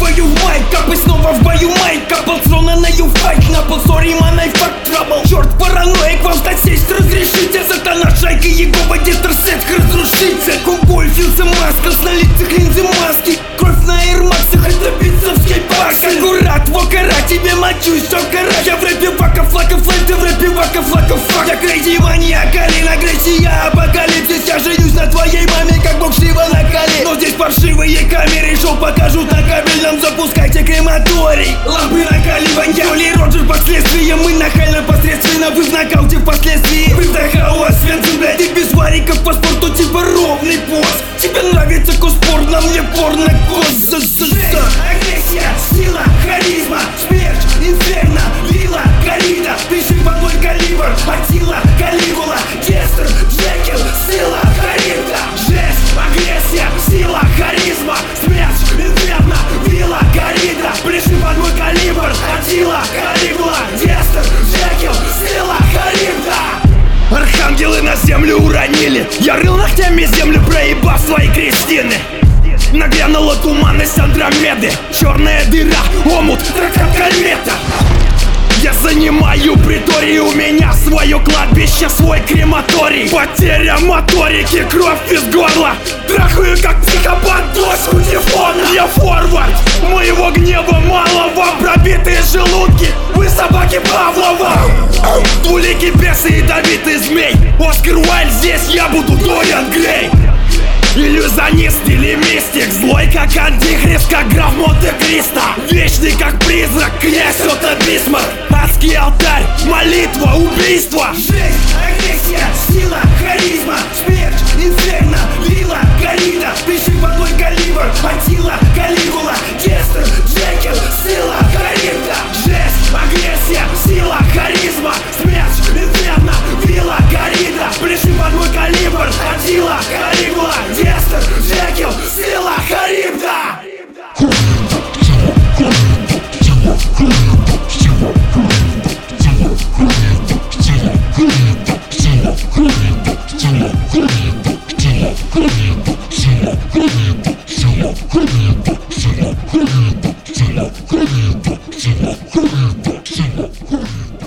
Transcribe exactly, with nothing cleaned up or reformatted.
твою мать, капы снова в бою, майк. Капал слона на ю файт, на пол, сори, манай, фак, трабл. Черт, параноик, вам стать сесть, разрешите. Сатана, шайка, Егова, детрсет, разрушите. Кубой, филса, маска, с налицых линзы маски. Кровь на аирмаксах, это бицевский пакс. Аккурат, вокара, тебе мочусь, все кара. Я в рэпе вака, флака, флэм, ты в рэпе вака, флака, фак. Я крейзи, маньяк, алин, агрессия, апокалипсис. Я женюсь на твоей маме, как бог Шива на коле. Но здесь паршивые камеры, шоу покажут на кабельном. Запускайте крематорий, лампы накаливания. Толи Роджер, последствия, мы нахально посредственно. Вы в нокауте впоследствии. Вы в хаос, свинцем, блядь, и без вариков по спорту типа ровный пост. Тебе нравится коспорт, на мне порно коз. Агрессия, сила, харизма, смерть, инферно, вилла, коррида. Пиши под мой калибр, Атила, Калигула, Кестер, Джекил, сила, харизма. Жесть, агрессия, сила, харизма, смерть, инферно, вилла, коррида. Пиши под мой калибр, Атила, Калигула, Кестер, Джекил, сила, харизма. Архангелы на землю уронили. Я рыл ногтями землю, проебав свои крестины. Нагрянула туманность Андромеды. Черная дыра, омут, комета. Я занимаю приторий, у меня свое кладбище, свой крематорий. Потеря моторики, кровь из горла. Трахаю как психопат доску телефона. Я форвард, моего гнева мало. Вам пробитые желудки, вы собаки Павлова. Двуликий бес и ядовитый змей. Оскар Уайльд, здесь я буду Дориан Грей. Иллюзионист или мистик, злой как антихрист, как граф Монте-Кристо. Вечный как призрак, князь Отто Бисмарк. Адский алтарь, молитва, убийство. Жесть, агрессия, сила, харизма, смерть, инферно, вилла, коррида. Пиши под мой калибр, Атила, Калигула, Кестер, Джекил, сила, харизма. Жесть, агрессия, сила, харизма, смерть, инферно, вилла, коррида. Пиши под мой калибр, Атила, Калигула, Кестер, Джекил, сила, харизма. Solo,